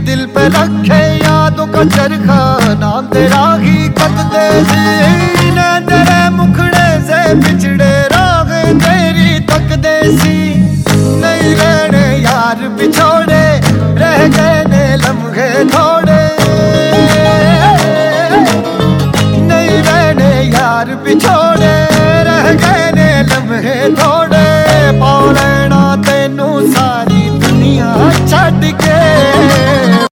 दिल पे रखे यादों का चरखा, नाम तेरा ही कद दे दी।